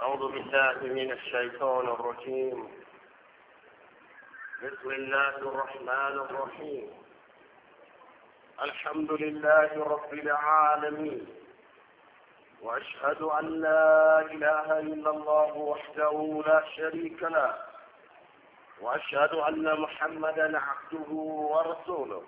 أعوذ بالله من الشيطان الرجيم. بسم الله الرحمن الرحيم. الحمد لله رب العالمين، وأشهد أن لا إله إلا الله وحده لا شريك له، وأشهد أن محمدا عبده ورسوله،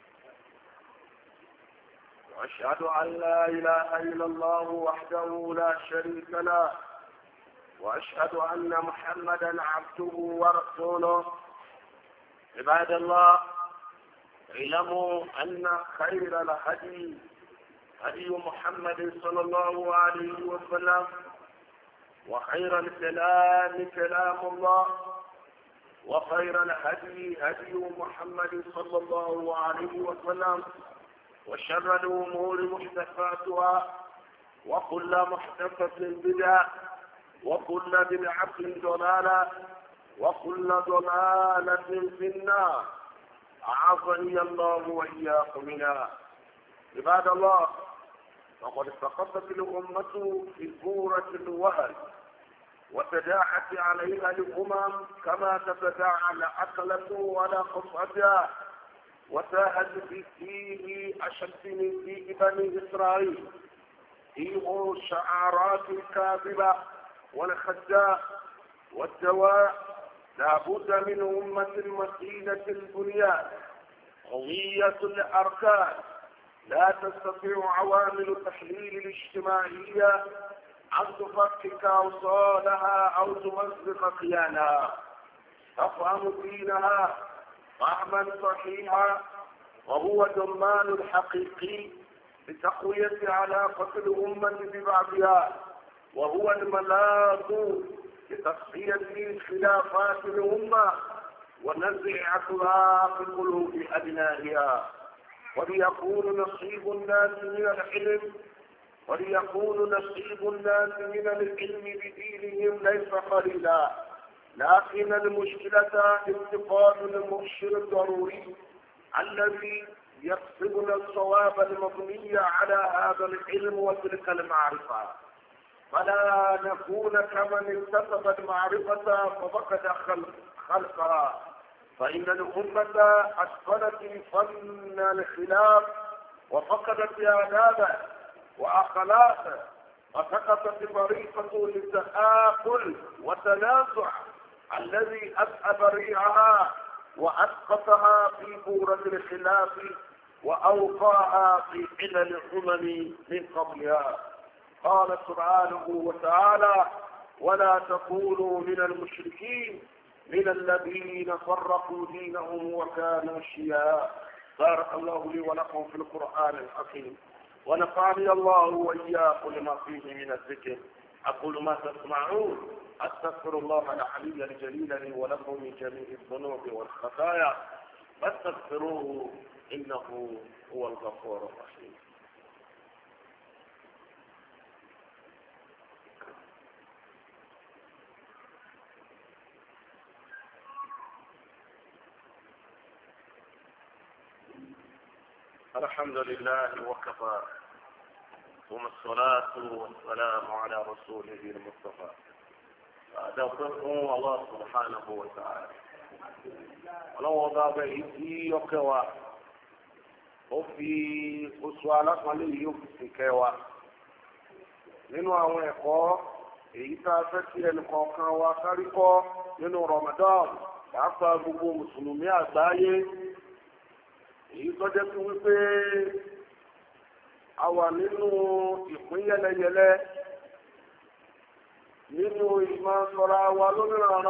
وأشهد أن لا إله إلا الله وحده لا شريك له، وأشهد أن محمدا عبده ورسوله. عباد الله، اعلموا أن خير الهدي هدي محمد صلى الله عليه وسلم، وخير الكلام كلام الله، وخير الهدي هدي محمد صلى الله عليه وسلم، وشر الأمور محدثاتها، وكل محدثة بدعة، وكل بدعة ضلالة، وكل ضلالة في النار. أعاذني الله وإياكم منها. عباد الله، فقد سقطت الأمة في كورة الوهن، وتداعت عليها الأمم كما تتداعى الأكلة على قصعتها، وساهت في فيه أشد من فيه بني إسرائيل فيه الشعارات الكاذبة والخداع والدواء. لا بد من أمة متينة البنيان قوية الأركان، لا تستطيع عوامل التحليل الاجتماعية أن تفكك أوصالها أو تمزق كيانها، تفهم دينها فهما صحيحا، وهو ضمان الحقيقي لتقوية علاقة الأمة ببعضها، وهو الملاذ لتصفية خلافات الأمة ونزع أخلاق في قلوب أبنائها، وليكون نصيب الناس من العلم بدينهم ليس قليلا. لكن المشكلة انتقاد المبشر الضروري الذي يقصدنا الصواب المبني على هذا العلم وتلك المعرفة، فلا نكون كمن اكتسب المعرفة ففقد خلقها. فإن الأمة أتقنت فن الخلاف وفقدت آدابه وأخلاقه، وسقطت طريقة للتآكل والتنازع الذي أسأب ريعها وأسقطها في بورة الخلاف وأوقعها في علل الأمم من قبلها. قال سبحانه وتعالى: ولا تكونوا من المشركين من الذين فرقوا دينهم وكانوا شيعا. بارك الله لي ولكم في القرآن الحكيم، ونفعني الله وإياكم لما فيه من الذكر. أقول ما تسمعون، أستغفر الله العلي الجليل لي ولكم من جميع الذنوب والخطايا، فاستغفروه إنه هو الغفور الرحيم. الحمد لله وكفى، ثم الصلاة والسلام على رسوله المصطفى. أدعوكم الله سبحانه وتعالى. ولو ضاب إيدي يكوى وفي أسوالة قليل يوفي كوى nínú àwọn ẹ̀kọ́ èyí tá a fẹ́ kí ẹnìkọ̀ọ̀kan wa kárí kọ́ nínú Ramadan, pàápàá gbogbo mùsùlùmí àgbáyé, èyí tó jẹ́ sí wípé a wà nínú ìpín yẹlẹyẹlẹ, nínú ìmọ̀ sọ̀rọ̀ wa lónìrànà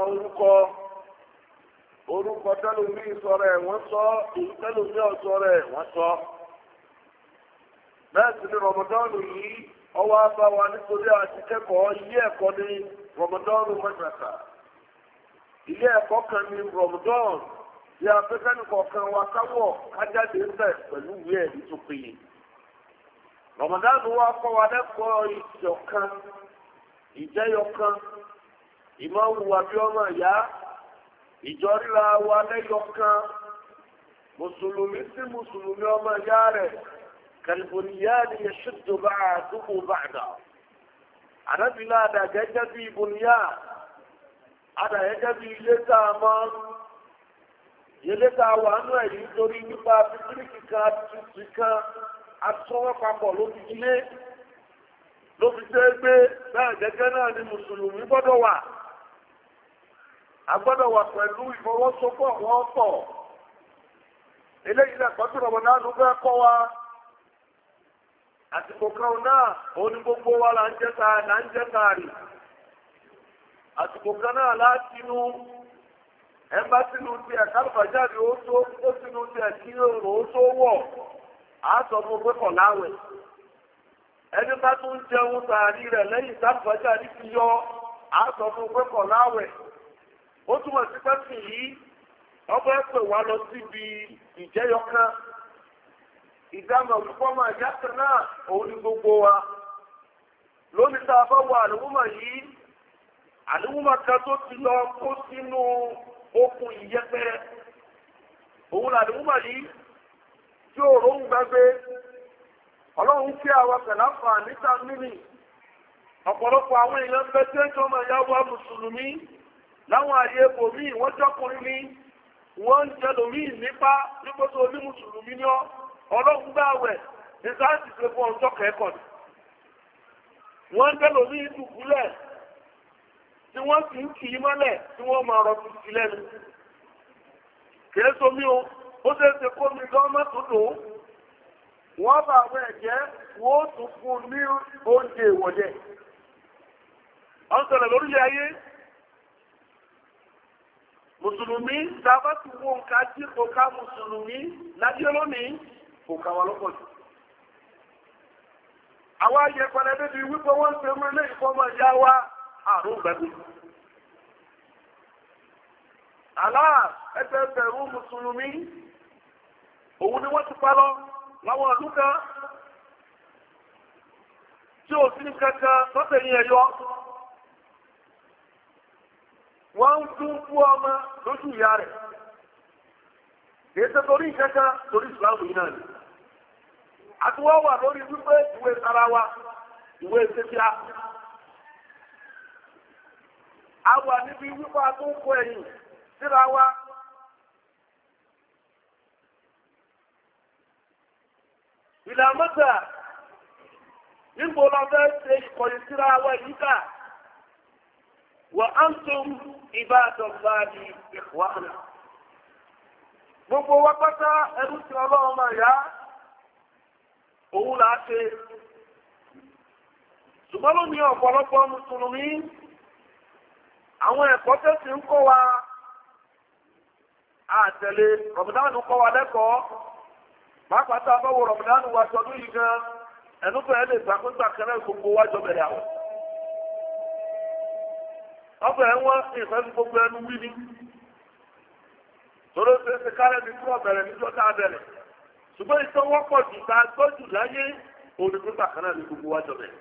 orúkọ tẹ́lómi sọ̀rọ̀ ẹ̀ wọ́n sọ, èyí tẹ́lómi ọ̀sọ̀rọ̀ ẹ̀ wọ́n sọ. bẹ́ẹ̀ sì ni Ramadan yìí ọwọ́ abá wa nítorí àti kẹ́kọ̀ọ́ ilé ẹ̀kọ́ ní Ramadan mẹ́tẹ̀ẹ̀ta. ilé ẹ̀kọ́ kan ní Ramadan tí a fẹ́ kẹ́nìkọ̀ọ̀kan wa káwọ̀ kájáde ń bẹ̀ pẹ̀lú ìwé ẹ̀rí tó péye. Ramadan wa kọ́ wa lẹ́kọ̀ọ́ ìṣọ̀kan, ìjẹ́yọkan, ìmọ̀wùwà bí ọmọ ìyá, ìjọríra wa lẹ́yọkan, mùsùlùmí sí mùsùlùmí ọmọ ìyá rẹ̀. كالبنيان يشد بعضه بعضا. àdábìlá àdàgẹ́gẹ́ bí ibùnìyà àdàgẹ́gẹ́ bí ilé tá a mọ́ ilé tá a wà nú ẹ̀rí nítorí nípa bíbélì kan tuntun kan àtúnwọ́ papọ̀ ló fi ilé ló fi ṣe é gbé bẹ́ẹ̀ gẹ́gẹ́ náà ni mùsùlùmí gbọ́dọ̀ wà a gbọ́dọ̀ wà pẹ̀lú ìfọwọ́sowọ́pọ̀ wọ́n pọ̀ eléyìí lẹ́kọ̀ọ́ tó rọ̀bọ̀ náà ló fẹ́ kọ́ wa àsìkò kan náà òun ni gbogbo wa là ń jẹ́ káàrí àsìkò kan náà láti inú ẹ̀mbá sínú ti ẹ̀ kálùfàjáde ó sínú ti ẹ̀ kí òòrùn ó tó wọ̀ á sọ fún pé kọ̀ láwẹ̀ ẹni bá tún jẹun sàárì rẹ̀ lẹ́yìn kálùfàjáde ti yọ á sọ fún pé kọ̀ láwẹ̀ ó túmọ̀ sí pẹ́sì yìí ọgbẹ́ pè wá lọ síbi ìjẹyọkan ìdámọ̀ olùkọ́ máa yàtọ̀ náà òun ni gbogbo wa lónìí tá a bá wọ àlùmọ́ yìí àlùmọ́ kan tó ti lọ kó sínú okùn ìyẹpẹrẹ òun làlùmọ́ yìí tí òòrò ń gbàgbé ọlọ́run kí àwọn kẹ̀láfà níta mímì ọ̀pọ̀lọpọ̀ àwọn èèyàn bẹ tí ẹjọ́ máa yá wá mùsùlùmí láwọn àyè ibòmíì wọ́n jọ́kùnrin ní wọ́n ń jẹ́ lómi nípa nígbótó oní mùsùlùmí ní ọlọ́run gbààwẹ̀ ní sáàtì pé fún ọjọ́ kẹ́kọ̀ọ́ ni wọ́n ń jẹ́ lómi ìdùkúlẹ̀ tí wọ́n sì ń kì í mọ́lẹ̀ tí wọ́n máa rọ fi sí lẹ́nu kìí somi o ó ṣe é ṣe kó mi gọ́ọ̀mọ́ tó lò ó wọ́n bá àwọn ẹ̀jẹ̀ wọ́n tún fún ní oúnjẹ ìwọ̀jẹ̀ ọ̀sẹ̀lẹ̀ lórílẹ̀ ayé mùsùlùmí dábà tí wọ́n ká jí kò ká mùsùlùmí lájẹ́ lónìí kò ká wà lọ́pọ̀ jù. àwọn ayẹpẹrẹ débi wípé wọ́n ń sẹ́mú ilé ìfọ́mọ̀ ìyá wa àrùn gbẹ̀gbẹ̀. ẹgbẹ̀rún mùsùlùmí òun ni wọ́n ti pa lọ láwọn ọdún kan tí ò sí ní kankan lọ́sẹ̀ yìí ẹ̀yọ́. wọ́n ń tún fún ọmọ lójú ìyá rẹ̀ kìí ṣe torí ìkẹ́kẹ́ torí ìsìláàmù yìí náà ni àtiwọ́ wà lórí wípé ìwé sára wa ìwé ìṣẹ́fíà a wà níbi wípé a tó ń kó ẹ̀yìn síra wa ìlàmọ́ta nígbò lọ fẹ́ ṣe ìkọ̀yìn síra wa yìí ká وأنتم عباد الله إخوانا gbogbo wa pátá ẹrú tí ọlọ́run máa yá òun là á ṣe ṣùgbọ́n lónìí ọ̀pọ̀lọpọ̀ mùsùlùmí àwọn ẹ̀kọ́ tẹ́sí ń kọ́ wa àtẹ̀lé rọ̀mùdánù kọ́ wa lẹ́kọ̀ọ́ pàápàá tá a bá wo rọ̀mùdánù wa sọdún yìí gan ẹnu fẹ́ẹ́ lè gbàgbégbà kẹrẹ́ gbogbo wa jọ bẹ̀rẹ̀ àwọn ọbẹ̀ ẹ̀wọ̀n ìfẹ́ gbogbo ẹnu wí ní tóró ṣe ṣe kárẹ́ ní tí wọ́n bẹ̀rẹ̀ níjọ́ tá a bẹ̀rẹ̀ ṣùgbọ́n ìtọ́ wọ́pọ̀ jù tá a gbọ́jù láyé olùkúta kan náà ní gbogbo wájọ bẹ̀rẹ̀.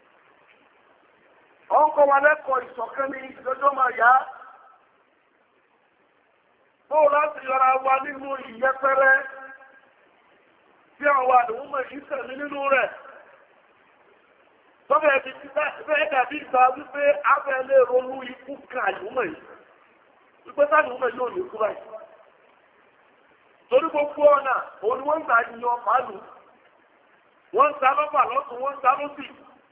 ọkọ̀ wa lẹ́kọ̀ọ́ ìṣọ̀kan ní ìjọjọ́ máa yá bó láti yọra wa nínú ìyẹpẹrẹ tí àwọn àdéhùnmọ̀ yìí tẹ̀lé nínú rẹ̀. Tọ́bẹ̀ ẹ̀bí ti bẹ́ẹ̀ dàbí ìgbà wípé abẹ́ lè ronú ikú kan àyùmọ̀ yìí. Wípé sáàlùmọ̀ yóò lè kú báyìí. Torí gbogbo ọ̀nà, òun ni wọ́n ń gbà yan pàálù. Wọ́n ń ta lọ́pàá lọ́tún, wọ́n ń ta lọ́sì.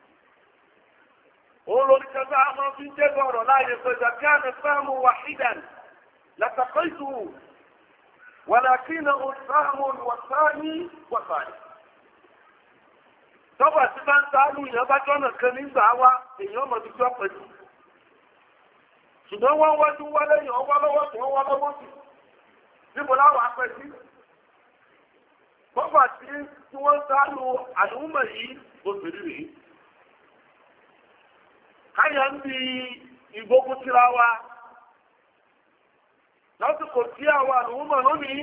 Òun lórí kẹta máa fi ń jẹ́ ọ̀rọ̀ láàyè pẹ̀lú kí àmì sáàmù wàhídàn látàkọ́ ìtùwò. Wàlàkínà òsáàmù wàsáàní wàsáàní. Tọ́bà tí bá ń sáàlù èèyàn bá jọ́nà kan nígbà wá èèyàn mọ̀ tó jọ pẹ̀lú. Ṣùgbọ́n wọ́n wájú wá lẹ́yìn ọwọ́ lọ́wọ́ tí wọ́n wá lọ́wọ́ sí. Níbo láwọ̀ apẹ́ sí? Tọ́bà tí wọ́n sáàlù àdúgbò yìí ó bèrè rèé. Káyà ń bi ìgbógun tira wa. Lásìkò tí àwọn àdúgbò lónìí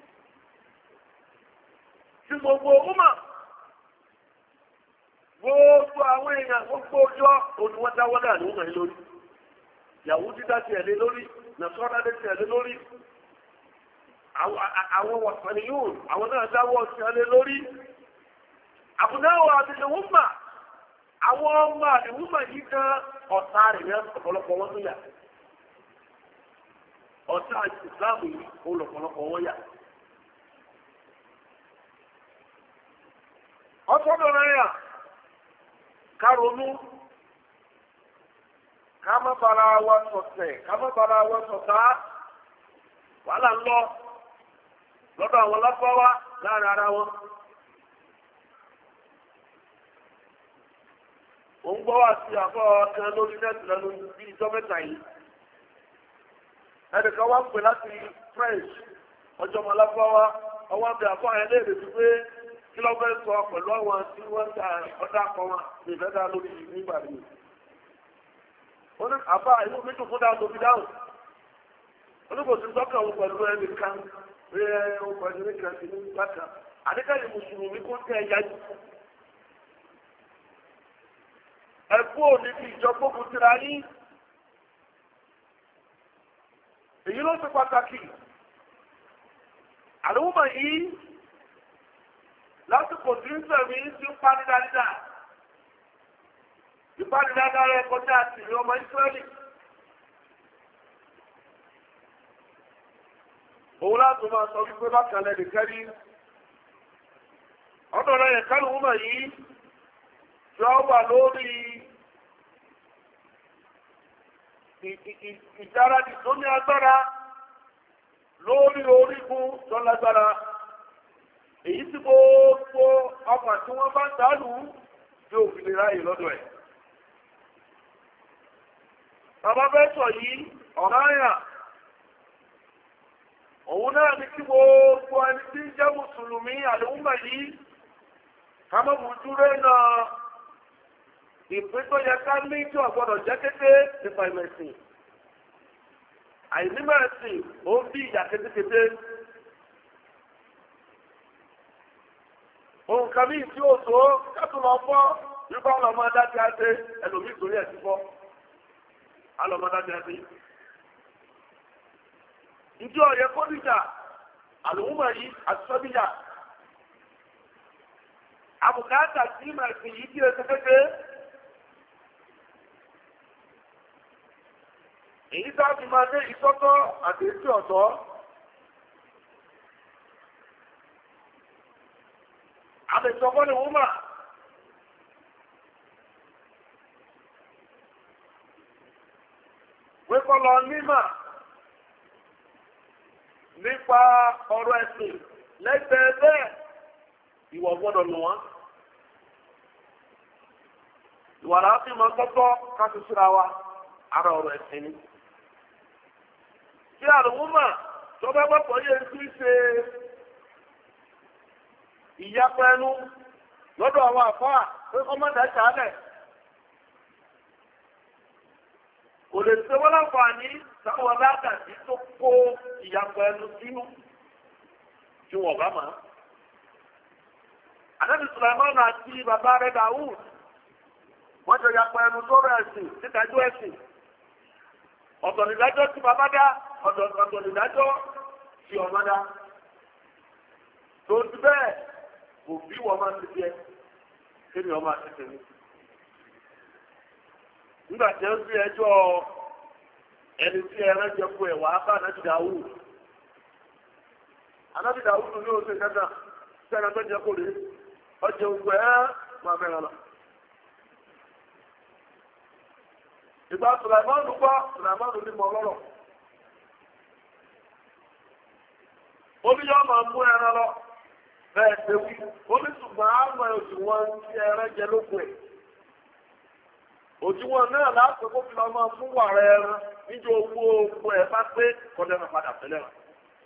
tí gbogbo ọmọ gbogbo àwọn èèyàn gbogbo ọjọ́ olùwọ́dáwọ́dá ní ọmọ lórí yàwó dídá ti ẹ̀lẹ́ lórí nàṣọ́dá ti ẹ̀lẹ́ lórí àwọn wọ̀sàn yóò àwọn náà dáwọ́ ti ẹ̀lẹ́ lórí àbùdáwọ̀ àti ìwọ́nmà àwọn ọmọ àdìwúmọ̀ yìí gan ọ̀tá rẹ̀ ní ọ̀pọ̀lọpọ̀ wọn tó yà. ọ̀tá ìsìláàmù yìí ó lọ̀pọ̀lọpọ̀ wọn yà. ọ̀tọ́dọ̀ náà yà ká ronú ká má bara wa ṣọ̀tẹ̀ ká má bara wa ṣọ̀tá wàhálà ń lọ lọ́dọ̀ àwọn lápáwá láàrin ara wọn. òun gbọ́ wá sí àbọ̀ kan lórí nẹ́ẹ̀tì lẹ́nu bí ìjọ mẹ́ta yìí. ẹnìkan wá ń pè láti French ọjọ́ ọmọ lápáwá ọwọ́ àbẹ̀ àbọ̀ àyẹ̀lẹ́ èrè pé kí ló fẹ́ sọ pẹ̀lú àwọn tí wọ́n ń ta ọ̀dà kan wọn lè fẹ́ dá lórí nígbà mi. ó ní àbá ìlú mi tó fún dáhùn tó fi dáhùn. ó ní kò sí tọ́kàn òun pẹ̀lú ẹnìkan pé ó pẹ̀lú ẹnìkan sí ní bàtà. àdékàlì mùsùlùmí kó tẹ ẹ̀yà jù. ẹ̀kú òní fi ìjọ gbógun tira yín. èyí ló ṣe pàtàkì. àlùmọ̀ yìí lásìkò tí ń sẹ̀mí tí ń pani dáadáa ìpani dáadáa rẹ̀ kọjá àti ìrìn ọmọ Ísírẹ́lì. òun láti máa sọ wípé bákan lẹ́nu kẹ́rí ọ̀dọ̀ rẹ̀ yẹn kẹ́rù wúmọ̀ yìí tí ó wà lórí ìjáradì tó ní agbára lórí orígun tó lágbára. èyí tí gbogbo ọmọ tí wọ́n bá ń dálù yóò fi lè ráyè lọ́dọ̀ ẹ̀. bàbá bẹ́ẹ̀ sọ yìí ọ̀rọ̀ àyà òun náà ní kí gbogbo ẹni tí ń jẹ́ mùsùlùmí àlùmọ̀ yìí ká mọ̀ mú dúró náà ìpín tó yẹ ká ní tí ọ̀gbọ́dọ̀ jẹ́ kété nípa ìmẹ̀sìn. àìnímẹ̀sìn ó ń bí ìyà kétékété. ohun kan bí tí ó tó kẹ́tù lọ fọ́ nípa ọlọ́mọdá tí a ṣe ẹlòmí ìtòrí ẹ̀ sí fọ́ alọ́mọdá tí a ṣe. ìjọ ọ̀yẹ́ kọ́díjà àlùmọ̀ yìí àti sọ́bíjà àbùkátà sí mẹ̀sìn yìí kí ẹsẹ̀ kékeré. èyí tá a fi máa dé ìtọ́tọ́ àti ètò ọ̀tọ̀. àbẹ̀sọ̀kọ́ ni wọ́n mà. wípọ́ lọ nímà nípa ọ̀rọ̀ ẹ̀sìn lẹ́gbẹ̀ẹ́ bẹ́ẹ̀ ìwọ gbọ́dọ̀ nù wọ́n. ìwà láti máa tọ́tọ́ káṣí síra wa ara ọ̀rọ̀ ẹ̀sìn ni. kí àrùn mà tó bá gbọ́pọ̀ yẹ kí ṣe ìyapa ẹnu lọ́dọ̀ àwọn àfáà pé ọmọdé ṣàálẹ̀ kò lè ṣe wọ́n láǹfààní sáwọn aládàbí tó kó ìyapa ẹnu sínú tí wọ́n bá máa. Ànábì Sùlàímánù àti bàbá rẹ̀ Dáúdù wọ́n jọ yapa ẹnu sọ́rọ̀ ẹ̀sìn títajú ẹ̀sìn. ọ̀tọ̀ nìdájọ́ tí bàbá dá ọ̀tọ̀ nìdájọ́ tí ọmọ dá. tó ti bẹ́ẹ̀ kò bí wọ́n máa ti jẹ kí ni ọmọ àti tẹ̀lé. nígbà tí ó fi ẹjọ́ ẹni tí ẹran jẹ fún ẹ̀wà bá Ànábì Dáúdù. Ànábì Dáúdù ní oṣù kẹta sẹ́ni tó jẹ kó lè ọjọ́ ògbẹ́ máa bẹ̀rẹ̀ lọ. ìgbà Sùlàímánù gbọ́ Sùlàímánù ní mọ lọ́rọ̀. omi yóò máa mú ẹran lọ bẹ́ẹ̀ ṣe wí. omi ṣùgbọ́n àwọn òṣùwọ̀n tí ẹran jẹ lóko ẹ̀. òṣùwọ̀n náà láti kó fi lọ máa fún wàrà ẹran níjọ owó oko ẹ̀ bá pé kọ́dẹ́ máa padà fẹ́lẹ́ rẹ̀.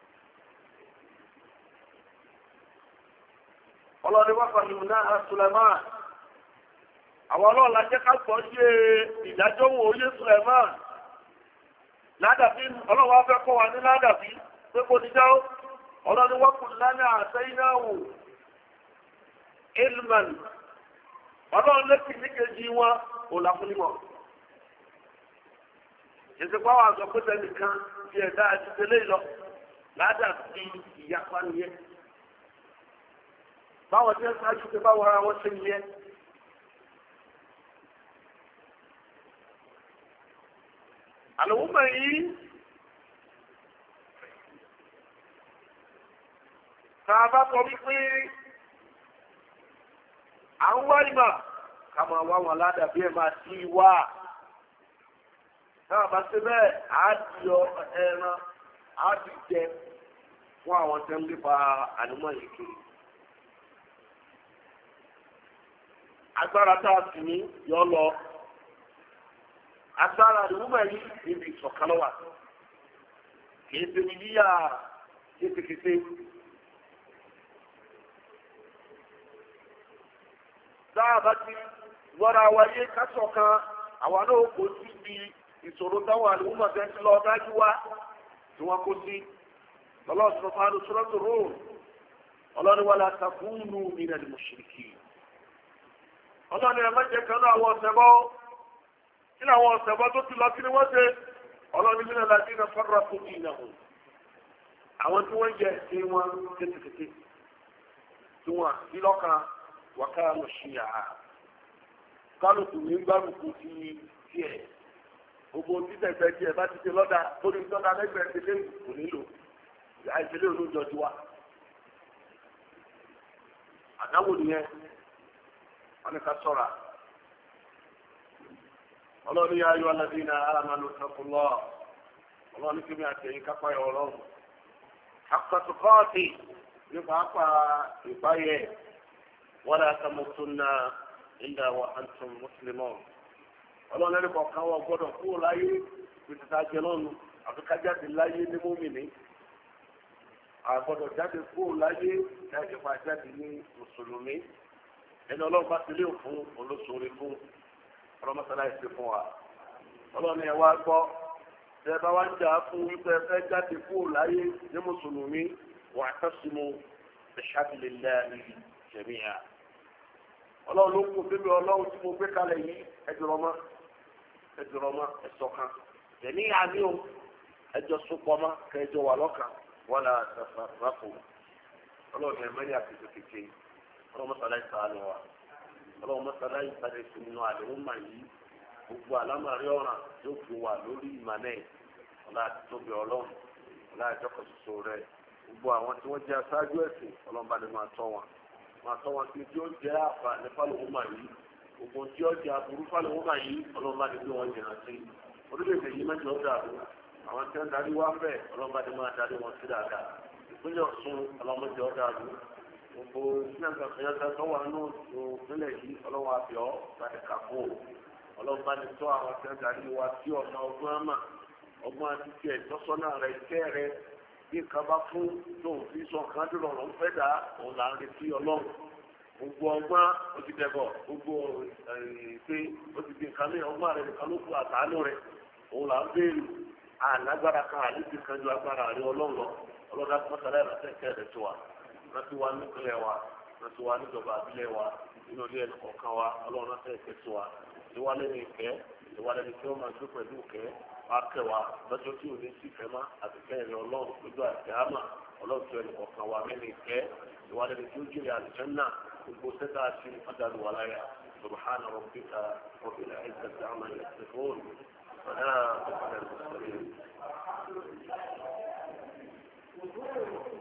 ọlọ́ni wá pàdé náà Sùlàímánù. àwọn ọlọ́ọ̀la jẹ́ ká gbọ́ ṣe ìdájọ́ wo oyé Sùlàímánù. ládàbí ọlọ́wọ́ fẹ́ kọ́ wa ní ládàbí pé kò ní jáwó. ọlọ́ni wọ́n kù lánàá àtẹ́yìnáwó ilman. ọlọ́run lẹ́sìn ní kejì wọn ò láfúnnímọ̀. ìsìnkú àwọn àgbà pé tẹnìkan fi ẹ̀dá àti tẹ́lẹ̀ lọ ládàbí ìyapa nìyẹn. báwọn tí ń sáájú pé báwo ara wọn ṣe nìyẹn. àlùmọ̀ yìí tá a bá sọ wípé à ń wá ìmọ̀ ká máa wá wọn ládàbí ẹ̀ máa ti wá tá a bá ṣe bẹ́ẹ̀ á di ẹran á di jẹ fún àwọn tẹ́ ń lépa àlùmọ̀ yìí kiri. agbára tá a sì ní yọ lọ agbára àlùmọ̀ yìí níbi ìṣọ̀kanlọ́wà kìí ṣe ní yíyá kétékété. tá a bá ti lọ́ra wáyé kásọ̀kan àwa náà kò sí bí ìṣòro táwọn àlùmọ̀ tẹ́ ti lọ dájú wá tí wọ́n kó sí lọ́lọ́sọ̀rọ̀ fún alùsọ̀rọ̀ tó rò ọlọ́ni wala takunu minal mushrikin. ọlọ́ni ẹ̀ mẹ́jẹ kan náà àwọn ọ̀sẹ̀bọ́ kí ni àwọn ọ̀sẹ̀bọ́ tó ti lọ kí ni wọ́n ṣe ọlọ́ni minal ladina farraqu dinahum àwọn tí wọ́n jẹ sí wọn kétékété tí wọ́n sí lọ́kàn wa kanu shi'a kálukú ní gbárùkù sí tiẹ̀ gbogbo títẹ̀gbẹ́ tiẹ̀ bá ti ṣe lọ́dà lórí ìtọ́ta lẹ́gbẹ̀ẹ́ ti lé kò nílò àìsílẹ̀ olóòjọ́ ti wá àdáwò nìyẹn wọn ni ká ṣọ́ra ọlọ́ni yá ayọ́ alladhina amanu taqullah ọlọ́ni kí mi àtẹ̀yìn kápá yọ ọlọ́run haqqa tuqati nípa apá ìbáyẹ wala tamutunna illa wa antum muslimun ọlọ́ni ẹni kọ̀ọ̀kan wọ́n gbọ́dọ̀ kúrò láyé pèsè jẹ lọ́nu àfikájáde láyé ní mùmínì àgbọ́dọ̀ jáde kúrò láyé jáde pa jáde ní mùsùlùmí ẹni ọlọ́run bá ti lé òfin olóṣòro fún ọlọ́mọsálá ìṣe fún wa ọlọ́run ẹ̀ wá gbọ́ tẹ bá wá ń jà fún wípé ẹ fẹ́ jáde kúrò láyé ní mùsùlùmí wa'tasimu bihablillahi jami'a ọlọ́run ló kún bíbí ọlọ́run tí mo gbé kalẹ̀ yìí ẹjọ́rọ́mọ́ ẹ̀sọ̀kan tẹ̀mí àmì o ẹjọ́ sopọ̀mọ́ kẹjọ wà lọ́kàn wala tafarraqu ọlọ́run ẹ̀ mẹ́rin àti kékeré ọlọ́run mọ́sálá ìsàlẹ̀ wa ọlọ́run mọ́sálá ìsàlẹ̀ ìsìnú àdéhùn mà yìí gbogbo àlámàrí ọ̀ràn yóò fi wà lórí ìmọ̀lẹ́ ọlá àti tóbi ọlọ́run ọlá àjọkọ̀ ṣoṣo rẹ̀ gbogbo àwọn tí wọ́n jẹ́ aṣáájú ẹ̀sìn ọlọ́run bá ní máa tọ́ wọn sí tí ó jẹ́ àfà ní fálùwọ́n mà yìí gbogbo tí ó jẹ́ aburú fálùwọ́n mà yìí ọlọ́run bá ní bí wọ́n jìnnà sí orílẹ̀-èdè yìí mẹ́jọ dàrú àwọn tí wọ́n darí wá bẹ́ẹ̀ ọlọ́run bá ní máa darí wọn sí dáadáa ìpínlẹ̀ Ọ̀ṣun ọlọ́run mẹ́jọ dàrú gbogbo ìyàtọ̀ tó wà nínú ìpínlẹ̀ yìí ọlọ́run àbíọ́ láti kàkó ọlọ́run bá ní tọ́ àwọn tí wọ́n darí wá sí ọ̀nà ọgbọ́n àmà ọgbọ́n àti tiẹ̀ tọ́sọ́nà rẹ̀ ìkẹ́ rẹ̀ bí nǹkan bá fún tóun fi sọ kan dúró ọ̀rọ̀ ń fẹ́ dà òun là ń retí ọlọ́run gbogbo ọgbọ́n ó ti dẹ̀bọ̀ gbogbo pé ó ti di nǹkan ní ọgbọ́n rẹ̀ nìkan ló kú àtàánú rẹ̀ òun là ń béèrè àlágbára kan àlejò kan ju agbára rẹ̀ ọlọ́run lọ ọlọ́dà mọ́tàlá ìrọ̀sẹ̀kẹ́ rẹ̀ tó wa láti wá nípìnlẹ̀ wa láti wá níjọba àbílẹ̀ wa nínú ilé ẹ̀kọ̀ọ̀kan wa ọlọ́run náà tẹ̀sẹ̀ tó wa ìwálẹ́ni ìkẹ́ ìwálẹ́ni tí wọ́n máa gbé pẹ̀lú ìkẹ́ akẹwà lọ́jọ́ tí ò ní sí ìfẹ́ má àti kẹ́rin ọlọ́run lójú àti àmà ọlọ́run tó ẹnì kọ̀ọ̀kan wa mẹ́rin ìkẹ́ ìwádìí tí ó jìnlẹ̀ àlùjánnà gbogbo sẹ́tà àti ìfọ̀dàlù wà láyà subhana rabbika rabbil izzati amma yasifun salamun ala al-mursalin.